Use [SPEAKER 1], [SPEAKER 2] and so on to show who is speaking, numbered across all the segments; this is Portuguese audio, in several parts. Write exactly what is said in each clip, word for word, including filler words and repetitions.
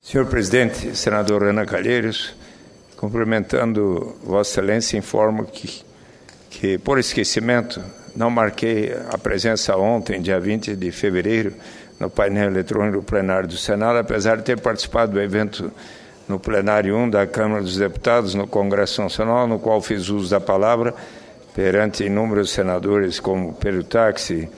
[SPEAKER 1] Senhor Presidente, senador Renan Calheiros, cumprimentando Vossa Excelência, informo que, que, por esquecimento, não marquei a presença ontem, dia vinte de fevereiro, no painel eletrônico plenário do Senado, apesar de ter participado do evento no plenário um da Câmara dos Deputados, no Congresso Nacional, no qual fiz uso da palavra perante inúmeros senadores como Pedro Táxi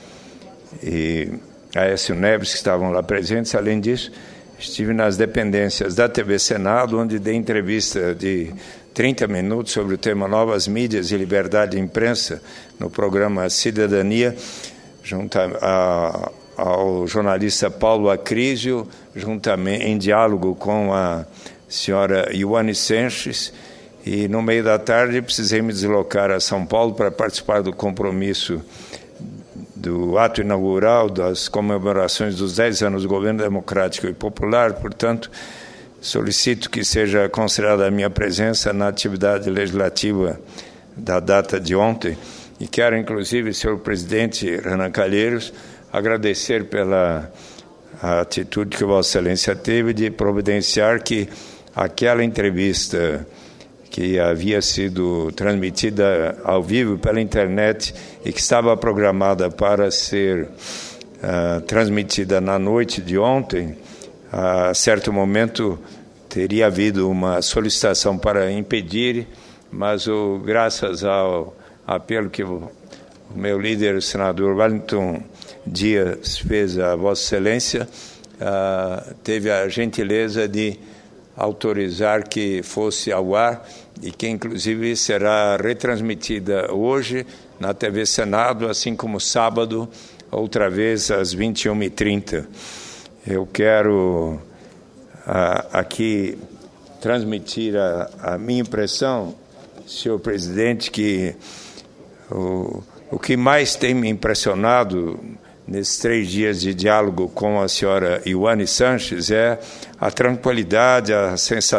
[SPEAKER 1] e Aécio Neves, que estavam lá presentes. Além disso, estive nas dependências da T V Senado, onde dei entrevista de trinta minutos sobre o tema Novas Mídias e Liberdade de Imprensa, no programa Cidadania, junto a, ao jornalista Paulo Acrísio, juntamente em diálogo com a senhora Ioane Sanches, e no meio da tarde precisei me deslocar a São Paulo para participar do compromisso do ato inaugural das comemorações dos dez anos do governo democrático e popular. Portanto, solicito que seja considerada a minha presença na atividade legislativa da data de ontem e quero, inclusive, senhor presidente Renan Calheiros, agradecer pela atitude que Vossa Excelência teve de providenciar que aquela entrevista que havia sido transmitida ao vivo pela internet e que estava programada para ser uh, transmitida na noite de ontem, a certo momento teria havido uma solicitação para impedir, mas o, graças ao apelo que o, o meu líder, o senador Wellington Dias, fez a Vossa Excelência, uh, teve a gentileza de autorizar que fosse ao ar e que, inclusive, será retransmitida hoje na T V Senado, assim como sábado, outra vez às vinte e uma e trinta. Eu quero ah, aqui transmitir a, a minha impressão, senhor presidente, que o, o que mais tem me impressionado nesses três dias de diálogo com a senhora Ioane Sanches é a tranquilidade, a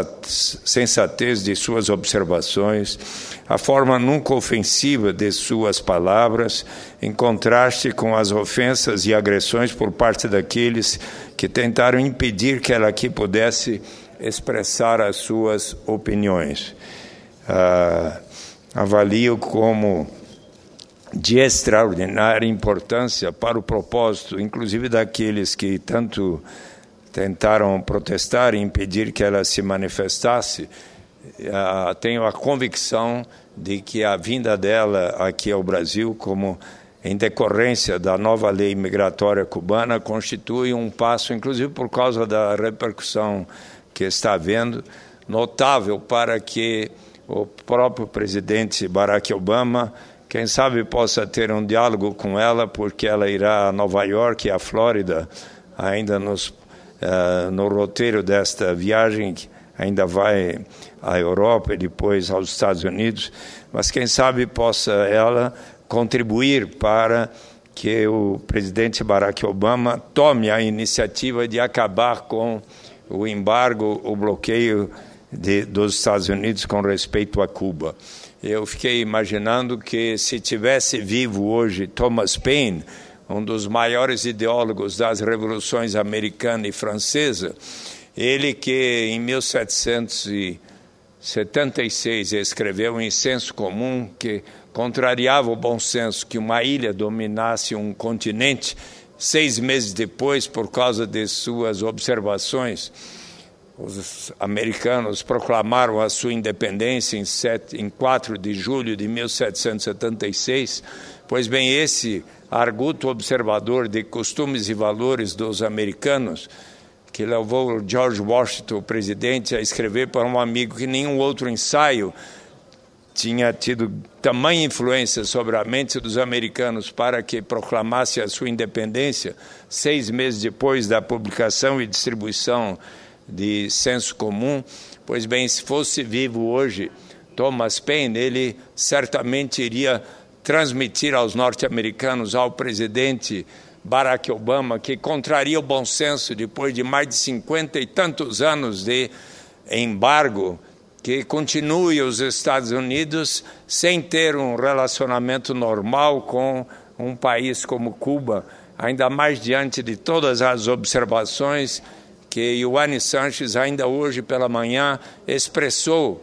[SPEAKER 1] sensatez de suas observações, a forma nunca ofensiva de suas palavras, em contraste com as ofensas e agressões por parte daqueles que tentaram impedir que ela aqui pudesse expressar as suas opiniões. Ah, avalio como de extraordinária importância para o propósito, inclusive daqueles que tanto tentaram protestar e impedir que ela se manifestasse. Uh, tenho a convicção de que a vinda dela aqui ao Brasil, como em decorrência da nova lei migratória cubana, constitui um passo, inclusive por causa da repercussão que está havendo, notável para que o próprio presidente Barack Obama, quem sabe, possa ter um diálogo com ela, porque ela irá a Nova York e a Flórida, ainda nos, uh, no roteiro desta viagem, ainda vai à Europa e depois aos Estados Unidos, mas quem sabe possa ela contribuir para que o presidente Barack Obama tome a iniciativa de acabar com o embargo, o bloqueio de, dos Estados Unidos com respeito a Cuba. Eu fiquei imaginando que, se tivesse vivo hoje Thomas Paine, um dos maiores ideólogos das revoluções americana e francesa, ele que em mil setecentos e setenta e seis escreveu em Senso Comum que contrariava o bom senso que uma ilha dominasse um continente, seis meses depois, por causa de suas observações, os americanos proclamaram a sua independência em, sete, em quatro de julho de mil setecentos e setenta e seis. Pois bem, esse arguto observador de costumes e valores dos americanos, que levou George Washington, o presidente, a escrever para um amigo que nenhum outro ensaio tinha tido tamanha influência sobre a mente dos americanos para que proclamasse a sua independência, seis meses depois da publicação e distribuição de Senso Comum. Pois bem, se fosse vivo hoje Thomas Paine, ele certamente iria transmitir aos norte-americanos, ao presidente Barack Obama, que contraria o bom senso depois de mais de cinquenta e tantos anos de embargo, que continue os Estados Unidos sem ter um relacionamento normal com um país como Cuba, ainda mais diante de todas as observações que Ioane Sanches, ainda hoje pela manhã, expressou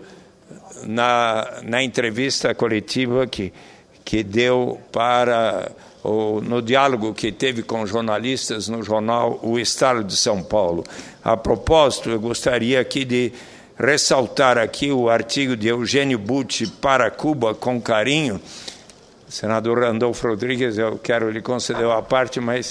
[SPEAKER 1] na, na entrevista coletiva que, que deu para, ou, no diálogo que teve com jornalistas no jornal O Estado de São Paulo. A propósito, eu gostaria aqui de ressaltar aqui o artigo de Eugênio Butti para Cuba com carinho. Senador Randolfo Rodrigues, eu quero lhe conceder a parte, mas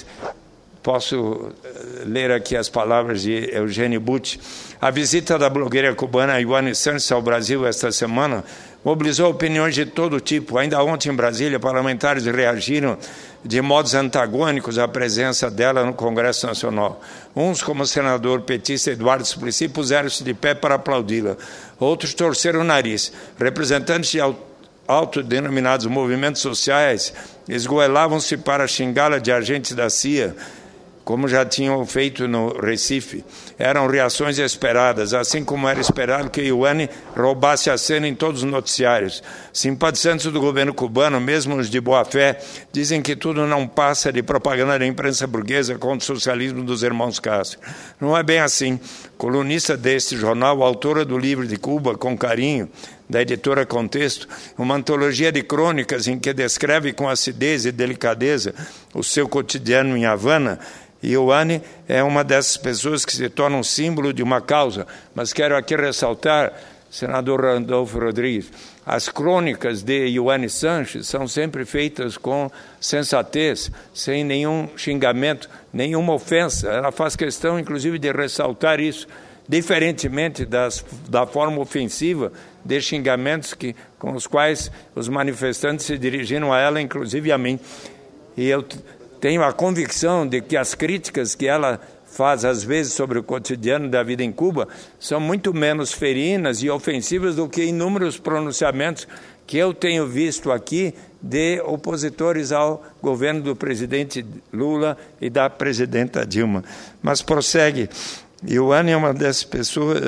[SPEAKER 1] posso ler aqui as palavras de Eugênio Butti. A visita da blogueira cubana Ioane Sanches ao Brasil esta semana mobilizou opiniões de todo tipo. Ainda ontem, em Brasília, parlamentares reagiram de modos antagônicos à presença dela no Congresso Nacional. Uns, como o senador petista Eduardo Suplicy, puseram-se de pé para aplaudi-la. Outros torceram o nariz. Representantes de autodenominados movimentos sociais esgoelavam-se para xingá-la de agente da C I A, como já tinham feito no Recife. Eram reações esperadas, assim como era esperado que Ioane roubasse a cena em todos os noticiários. Simpatizantes do governo cubano, mesmo os de boa-fé, dizem que tudo não passa de propaganda da imprensa burguesa contra o socialismo dos irmãos Castro. Não é bem assim. Colunista deste jornal, autora do livro de Cuba com carinho, da editora Contexto, uma antologia de crônicas em que descreve com acidez e delicadeza o seu cotidiano em Havana, Ioane é uma dessas pessoas que se tornam símbolo de uma causa. Mas quero aqui ressaltar, senador Randolfo Rodrigues, as crônicas de Ioane Sanches são sempre feitas com sensatez, sem nenhum xingamento, nenhuma ofensa. Ela faz questão, inclusive, de ressaltar isso, diferentemente das, da forma ofensiva de xingamentos que, com os quais os manifestantes se dirigiram a ela, inclusive a mim. E eu tenho a convicção de que as críticas que ela faz, às vezes, sobre o cotidiano da vida em Cuba, são muito menos ferinas e ofensivas do que inúmeros pronunciamentos que eu tenho visto aqui de opositores ao governo do presidente Lula e da presidenta Dilma. Mas prossegue. Ioane é uma dessas pessoas...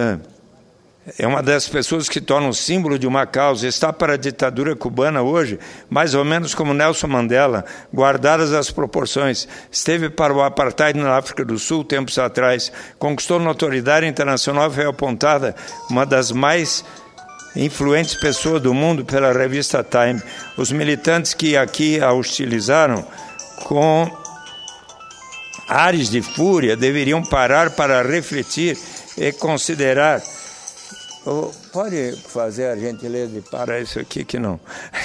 [SPEAKER 1] É uma das pessoas que tornam símbolo de uma causa. Está para a ditadura cubana hoje, mais ou menos como Nelson Mandela, guardadas as proporções. Esteve para o apartheid na África do Sul tempos atrás, conquistou notoriedade internacional e foi apontada uma das mais influentes pessoas do mundo pela revista Time. Os militantes que aqui a hostilizaram com ares de fúria deveriam parar para refletir e considerar. Oh, pode fazer a gentileza de parar isso aqui que não.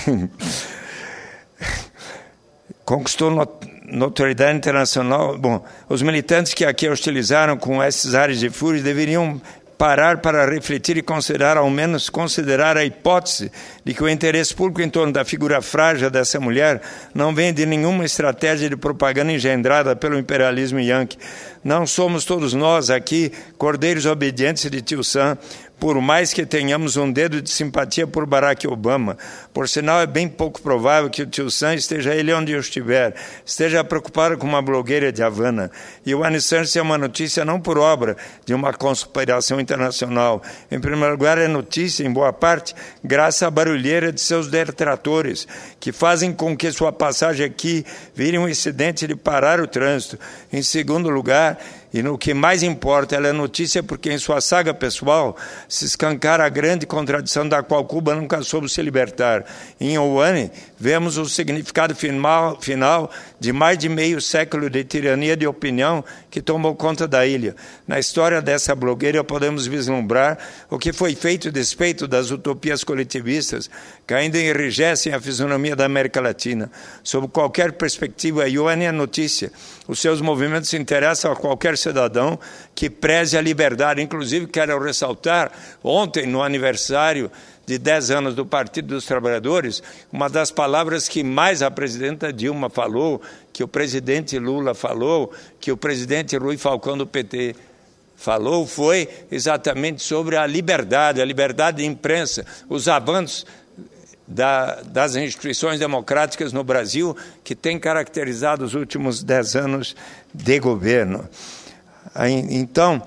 [SPEAKER 1] Conquistou notoriedade internacional. Bom, os militantes que aqui hostilizaram com esses ares de fúria deveriam parar para refletir e considerar, ao menos considerar a hipótese de que o interesse público em torno da figura frágil dessa mulher não vem de nenhuma estratégia de propaganda engendrada pelo imperialismo yankee. Não somos todos nós aqui cordeiros obedientes de Tio Sam, por mais que tenhamos um dedo de simpatia por Barack Obama. Por sinal, é bem pouco provável que o Tio Sam, esteja ele onde eu estiver, esteja preocupado com uma blogueira de Havana. E o Ioane Sanches é uma notícia não por obra de uma conspiração internacional. Em primeiro lugar, é notícia, em boa parte, graças à barulheira de seus detratores, que fazem com que sua passagem aqui vire um incidente de parar o trânsito. Em segundo lugar, e no que mais importa, ela é notícia porque em sua saga pessoal se escancara a grande contradição da qual Cuba nunca soube se libertar. Em Ioane, vemos o significado final, final de mais de meio século de tirania de opinião que tomou conta da ilha. Na história dessa blogueira podemos vislumbrar o que foi feito a despeito das utopias coletivistas que ainda enrijecem a fisionomia da América Latina. Sob qualquer perspectiva, Ioane é notícia. Os seus movimentos se interessam a qualquer cidadão que preze a liberdade. Inclusive, quero ressaltar, ontem, no aniversário de dez anos do Partido dos Trabalhadores, uma das palavras que mais a presidenta Dilma falou, que o presidente Lula falou, que o presidente Rui Falcão do P T falou, foi exatamente sobre a liberdade, a liberdade de imprensa, os avanços Da, das instituições democráticas no Brasil, que tem caracterizado os últimos dez anos de governo. Então,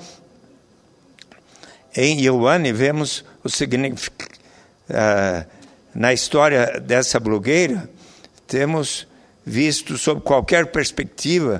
[SPEAKER 1] em Ioane, vemos o significado. Uh, na história dessa blogueira, temos visto, sob qualquer perspectiva,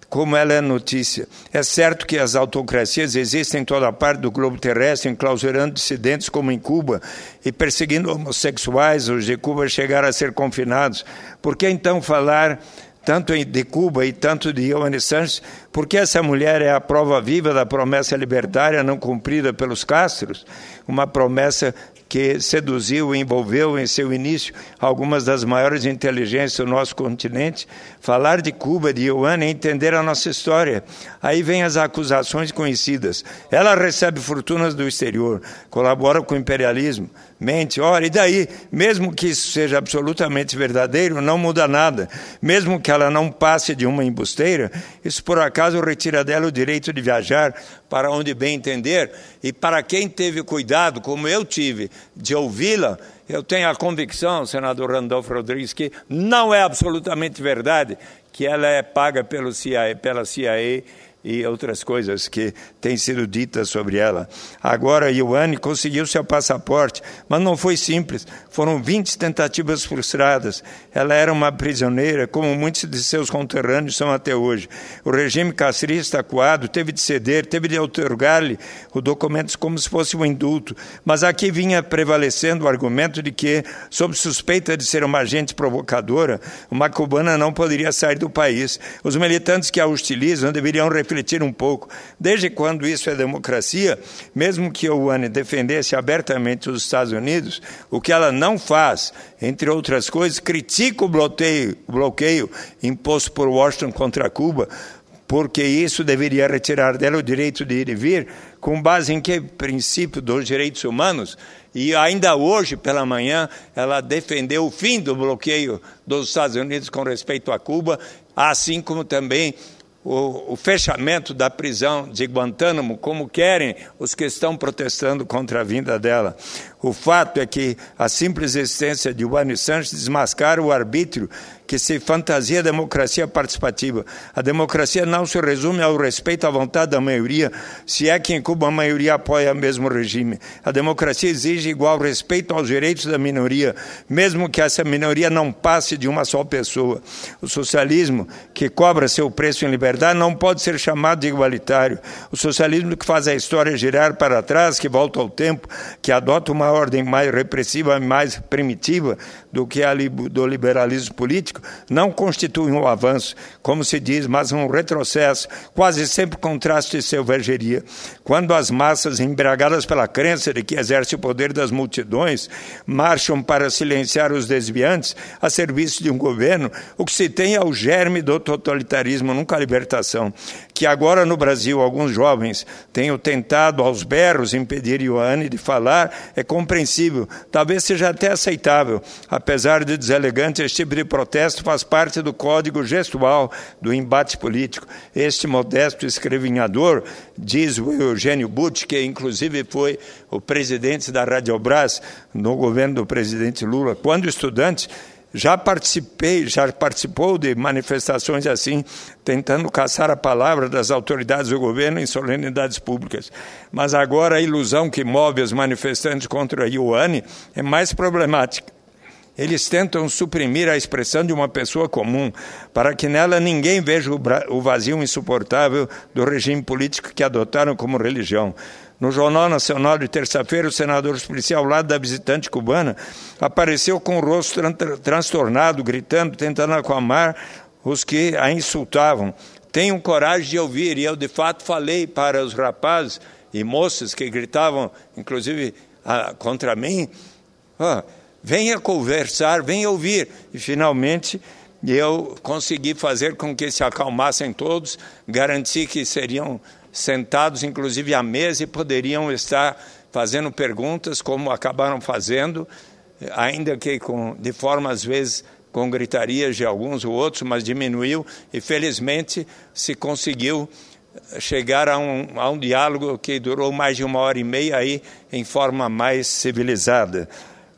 [SPEAKER 1] como ela é notícia. É certo que as autocracias existem em toda parte do globo terrestre, enclausurando dissidentes como em Cuba e perseguindo homossexuais. Os de Cuba chegaram a ser confinados. Por que então falar tanto de Cuba e tanto de Ioane Sanches? Porque essa mulher é a prova viva da promessa libertária não cumprida pelos Castros, uma promessa que seduziu e envolveu em seu início algumas das maiores inteligências do nosso continente. Falar de Cuba, de Ioane, é entender a nossa história. Aí vem as acusações conhecidas. Ela recebe fortunas do exterior, colabora com o imperialismo, mente. Ora, e daí? Mesmo que isso seja absolutamente verdadeiro, não muda nada. Mesmo que ela não passe de uma embusteira, isso por acaso retira dela o direito de viajar para onde bem entender. E para quem teve cuidado, como eu tive, de ouvi-la, eu tenho a convicção, senador Randolfo Rodrigues, que não é absolutamente verdade que ela é paga pelo C I A, pela C I A e outras coisas que têm sido ditas sobre ela. Agora, Ioane conseguiu seu passaporte, mas não foi simples. Foram vinte tentativas frustradas. Ela era uma prisioneira, como muitos de seus conterrâneos são até hoje. O regime castrista acuado teve de ceder, teve de outorgar-lhe o documento como se fosse um indulto. Mas aqui vinha prevalecendo o argumento de que, sob suspeita de ser uma agente provocadora, uma cubana não poderia sair do país. Os militantes que a hostilizam deveriam refletir um pouco. Desde quando isso é democracia? Mesmo que Ioane defendesse abertamente os Estados Unidos, o que ela não faz, entre outras coisas, critica o bloqueio, o bloqueio imposto por Washington contra Cuba, porque isso deveria retirar dela o direito de ir e vir, com base em que princípio dos direitos humanos? E ainda hoje, pela manhã, ela defendeu o fim do bloqueio dos Estados Unidos com respeito a Cuba, assim como também O, o fechamento da prisão de Guantánamo, como querem os que estão protestando contra a vinda dela. O fato é que a simples existência de Ioane Sanches desmascara o arbítrio que se fantasia a democracia participativa. A democracia não se resume ao respeito à vontade da maioria, se é que em Cuba a maioria apoia o mesmo regime. A democracia exige igual respeito aos direitos da minoria, mesmo que essa minoria não passe de uma só pessoa. O socialismo, que cobra seu preço em liberdade, não pode ser chamado de igualitário. O socialismo que faz a história girar para trás, que volta ao tempo, que adota uma ordem mais repressiva e mais primitiva do que a do liberalismo político, não constitui um avanço, como se diz, mas um retrocesso, quase sempre contraste de selvageria. Quando as massas, embriagadas pela crença de que exerce o poder das multidões, marcham para silenciar os desviantes a serviço de um governo, o que se tem é o germe do totalitarismo, nunca a libertação. Que agora no Brasil alguns jovens tenham tentado aos berros impedir Ioane de falar, é compreensível, talvez seja até aceitável. Apesar de deselegante, este tipo de protesto faz parte do código gestual do embate político. Este modesto escrevinhador, diz o Eugênio Butti, que inclusive foi o presidente da Radiobras no governo do presidente Lula, quando estudante, já participei, já participou de manifestações assim, tentando caçar a palavra das autoridades do governo em solenidades públicas. Mas agora a ilusão que move os manifestantes contra a Ioane é mais problemática. Eles tentam suprimir a expressão de uma pessoa comum, para que nela ninguém veja o vazio insuportável do regime político que adotaram como religião. No Jornal Nacional de terça-feira, o senador policial, ao lado da visitante cubana, apareceu com o rosto tran- transtornado, gritando, tentando acalmar os que a insultavam. Tenham coragem de ouvir, e eu de fato falei para os rapazes e moças que gritavam, inclusive a, contra mim, oh, venha conversar, venha ouvir. E finalmente eu consegui fazer com que se acalmassem todos, garanti que seriam sentados inclusive à mesa e poderiam estar fazendo perguntas, como acabaram fazendo, ainda que com, de forma às vezes com gritarias de alguns ou outros, mas diminuiu e felizmente se conseguiu chegar a um, a um diálogo que durou mais de uma hora e meia aí em forma mais civilizada.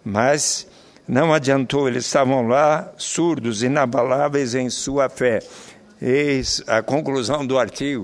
[SPEAKER 1] Mas não adiantou, eles estavam lá surdos, inabaláveis em sua fé. Eis a conclusão do artigo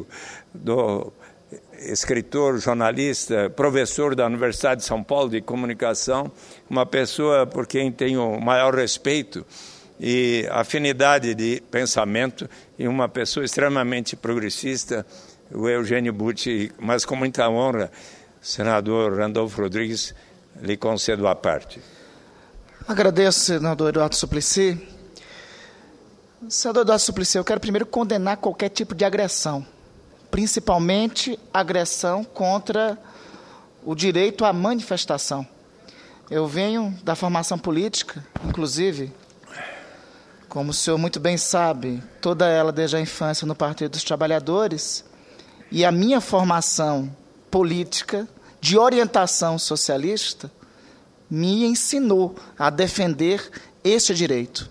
[SPEAKER 1] do escritor, jornalista, professor da Universidade de São Paulo de Comunicação, uma pessoa por quem tenho o maior respeito, e afinidade de pensamento, e uma pessoa extremamente progressista, o Eugênio Butti, mas com muita honra, senador Randolfo Rodrigues, lhe concedo a parte.
[SPEAKER 2] Agradeço, senador Eduardo Suplicy. Senador Eduardo Suplicy, eu quero primeiro condenar qualquer tipo de agressão, principalmente agressão contra o direito à manifestação. Eu venho da formação política, inclusive, como o senhor muito bem sabe, toda ela desde a infância no Partido dos Trabalhadores, e a minha formação política de orientação socialista me ensinou a defender este direito.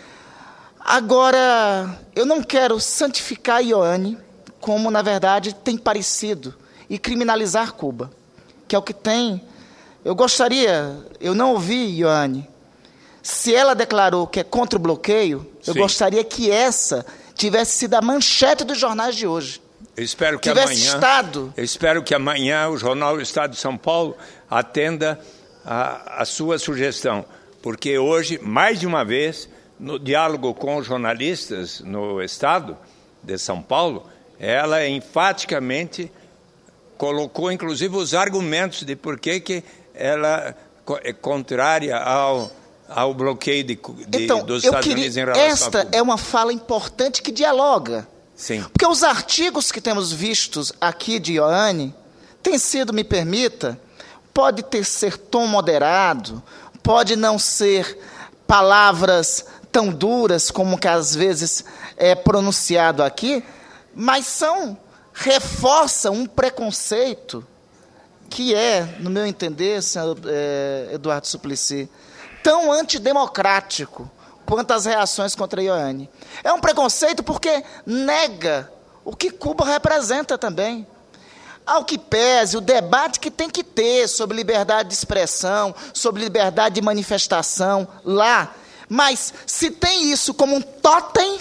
[SPEAKER 2] Agora, eu não quero santificar Ioane, como, na verdade, tem parecido, e criminalizar Cuba, que é o que tem. Eu gostaria, eu não ouvi, Ioane, se ela declarou que é contra o bloqueio, eu Sim. gostaria que essa tivesse sido a manchete dos jornais de hoje.
[SPEAKER 1] Eu espero que
[SPEAKER 2] tivesse
[SPEAKER 1] amanhã,
[SPEAKER 2] estado.
[SPEAKER 1] Eu espero que amanhã o jornal O Estado de São Paulo atenda a, a sua sugestão, porque hoje, mais de uma vez, no diálogo com os jornalistas no Estado de São Paulo, ela enfaticamente colocou, inclusive, os argumentos de por que que ela é contrária ao, ao bloqueio de, de,
[SPEAKER 2] então,
[SPEAKER 1] dos
[SPEAKER 2] eu
[SPEAKER 1] Estados
[SPEAKER 2] queria,
[SPEAKER 1] Unidos em relação
[SPEAKER 2] esta
[SPEAKER 1] a Cuba.
[SPEAKER 2] É uma fala importante que dialoga.
[SPEAKER 1] Sim.
[SPEAKER 2] Porque os artigos que temos vistos aqui de Ioane têm sido, me permita, pode ter ser tom moderado, pode não ser palavras tão duras como que às vezes é pronunciado aqui, mas são, reforçam um preconceito que é, no meu entender, senhor é, Eduardo Suplicy, tão antidemocrático quanto as reações contra Ioane. É um preconceito porque nega o que Cuba representa também. Ao que pese o debate que tem que ter sobre liberdade de expressão, sobre liberdade de manifestação lá, mas se tem isso como um tótem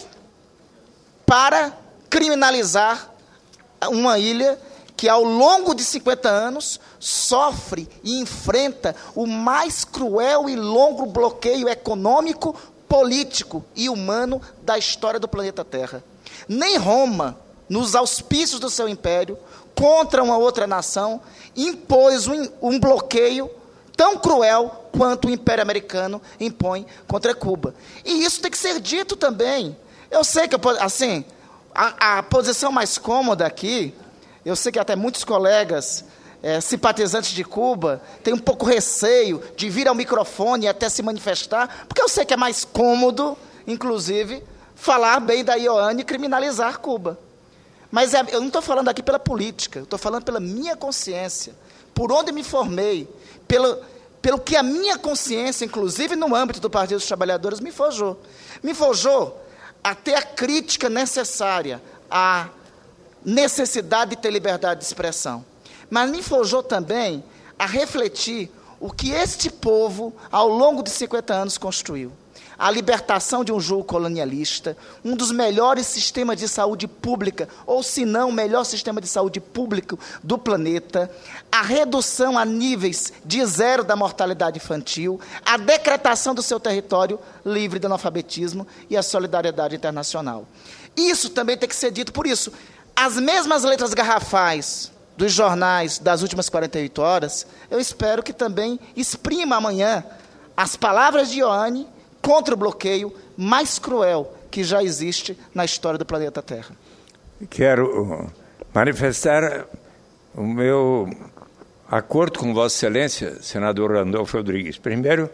[SPEAKER 2] para criminalizar uma ilha que, ao longo de cinquenta anos, sofre e enfrenta o mais cruel e longo bloqueio econômico, político e humano da história do planeta Terra. Nem Roma, nos auspícios do seu império, contra uma outra nação, impôs um, um bloqueio tão cruel quanto o Império Americano impõe contra Cuba. E isso tem que ser dito também. Eu sei que, assim, a, a posição mais cômoda aqui, eu sei que até muitos colegas é, simpatizantes de Cuba têm um pouco receio de vir ao microfone e até se manifestar, porque eu sei que é mais cômodo, inclusive, falar bem da Ioane e criminalizar Cuba. Mas é, eu não estou falando aqui pela política, eu estou falando pela minha consciência, por onde me formei, pelo, pelo que a minha consciência, inclusive no âmbito do Partido dos Trabalhadores, me forjou. Me forjou a ter a crítica necessária à necessidade de ter liberdade de expressão. Mas me forjou também a refletir o que este povo, ao longo de cinquenta anos, construiu. A libertação de um jugo colonialista, um dos melhores sistemas de saúde pública, ou se não, o melhor sistema de saúde público do planeta, a redução a níveis de zero da mortalidade infantil, a decretação do seu território livre de analfabetismo e a solidariedade internacional. Isso também tem que ser dito. Por isso, as mesmas letras garrafais dos jornais das últimas quarenta e oito horas, eu espero que também exprima amanhã as palavras de Ioane contra o bloqueio mais cruel que já existe na história do planeta Terra.
[SPEAKER 1] Quero manifestar o meu acordo com Vossa Excelência, senador Randolfo Rodrigues. Primeiro,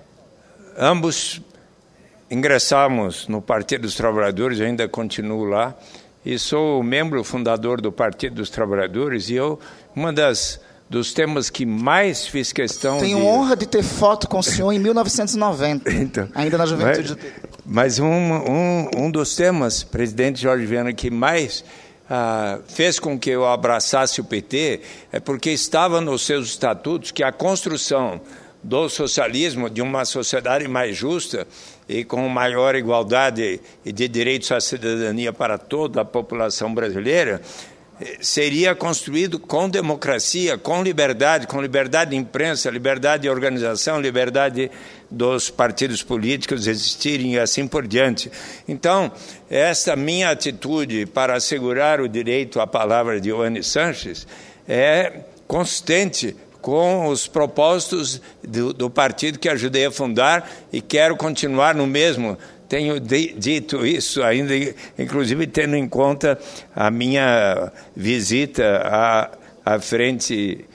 [SPEAKER 1] ambos ingressamos no Partido dos Trabalhadores, eu ainda continuo lá, e sou membro fundador do Partido dos Trabalhadores, e eu, uma das dos temas que mais fiz questão
[SPEAKER 2] Tenho
[SPEAKER 1] de...
[SPEAKER 2] honra de ter foto com o senhor em mil novecentos e noventa, então, ainda na juventude.
[SPEAKER 1] Mas, mas um, um, um dos temas, presidente Jorge Viana, que mais ah, fez com que eu abraçasse o P T, é porque estava nos seus estatutos que a construção do socialismo, de uma sociedade mais justa e com maior igualdade e de direitos à cidadania para toda a população brasileira, seria construído com democracia, com liberdade, com liberdade de imprensa, liberdade de organização, liberdade dos partidos políticos existirem e assim por diante. Então, essa minha atitude para assegurar o direito à palavra de Ioane Sanches é consistente com os propósitos do, do partido que ajudei a fundar e quero continuar no mesmo. Tenho de, dito isso ainda, inclusive tendo em conta a minha visita à, à frente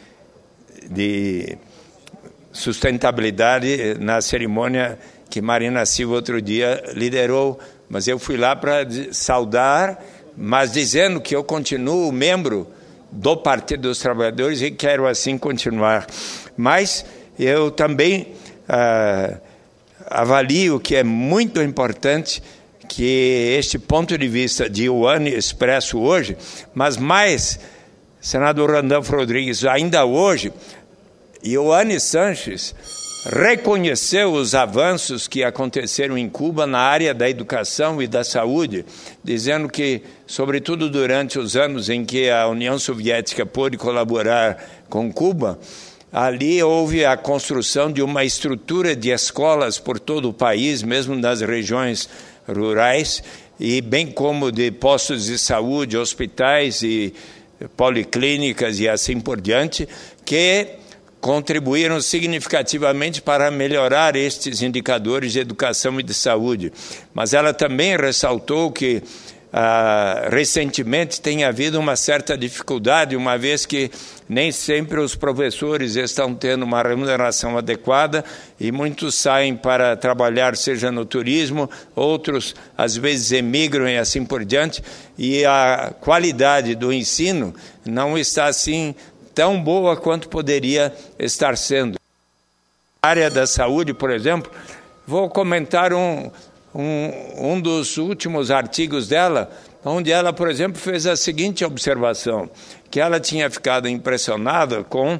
[SPEAKER 1] de sustentabilidade na cerimônia que Marina Silva outro dia liderou. Mas eu fui lá para saudar, mas dizendo que eu continuo membro do Partido dos Trabalhadores e quero assim continuar. Mas eu também ah, avalio que é muito importante que este ponto de vista de Ioane expresso hoje, mas mais, senador Randolfo Rodrigues, ainda hoje, Ioane Sanches reconheceu os avanços que aconteceram em Cuba na área da educação e da saúde, dizendo que, sobretudo durante os anos em que a União Soviética pôde colaborar com Cuba, ali houve a construção de uma estrutura de escolas por todo o país, mesmo nas regiões rurais, e bem como de postos de saúde, hospitais e policlínicas e assim por diante, que contribuíram significativamente para melhorar estes indicadores de educação e de saúde. Mas ela também ressaltou que ah, recentemente tem havido uma certa dificuldade, uma vez que nem sempre os professores estão tendo uma remuneração adequada e muitos saem para trabalhar, seja no turismo, outros às vezes emigram e assim por diante, e a qualidade do ensino não está assim tão boa quanto poderia estar sendo. Na área da saúde, por exemplo, vou comentar um, um, um dos últimos artigos dela, onde ela, por exemplo, fez a seguinte observação, que ela tinha ficado impressionada com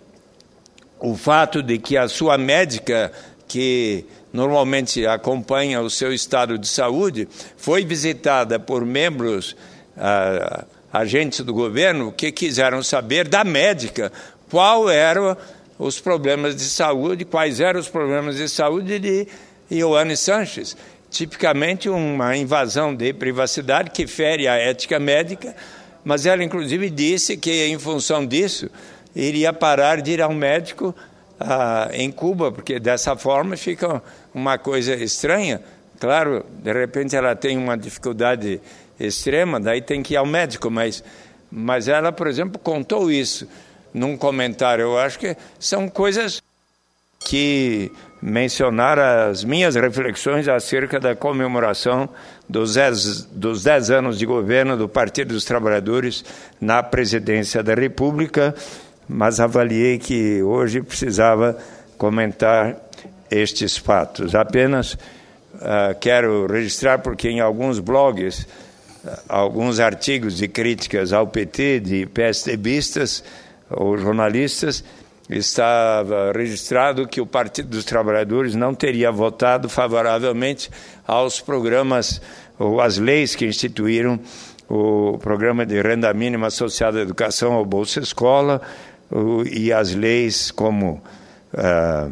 [SPEAKER 1] o fato de que a sua médica, que normalmente acompanha o seu estado de saúde, foi visitada por membros ah, agentes do governo que quiseram saber da médica qual eram os problemas de saúde, quais eram os problemas de saúde de Ioane Sanches. Tipicamente uma invasão de privacidade que fere a ética médica, mas ela inclusive disse que em função disso iria parar de ir ao médico ah, em Cuba, porque dessa forma fica uma coisa estranha. Claro, de repente ela tem uma dificuldade extrema, daí tem que ir ao médico, mas, mas ela, por exemplo, contou isso num comentário. Eu acho que são coisas que mencionar as minhas reflexões acerca da comemoração dos dez, dos dez anos de governo do Partido dos Trabalhadores na presidência da República, mas avaliei que hoje precisava comentar estes fatos. Apenas uh, quero registrar, porque em alguns blogs, alguns artigos de críticas ao P T, de PSDBistas ou jornalistas, estava registrado que o Partido dos Trabalhadores não teria votado favoravelmente aos programas ou às leis que instituíram o programa de renda mínima associada à educação ao Bolsa Escola o, e as leis como ah,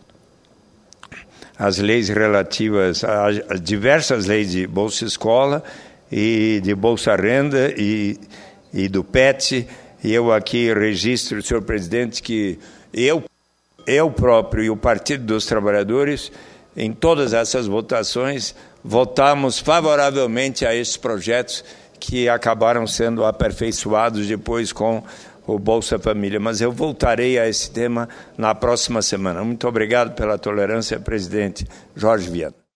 [SPEAKER 1] as leis relativas a, a diversas leis de Bolsa Escola e de Bolsa Renda e, e do P E T. E eu aqui registro, senhor presidente, que eu, eu próprio e o Partido dos Trabalhadores, em todas essas votações, votamos favoravelmente a esses projetos que acabaram sendo aperfeiçoados depois com o Bolsa Família. Mas eu voltarei a esse tema na próxima semana. Muito obrigado pela tolerância, presidente Jorge Viana.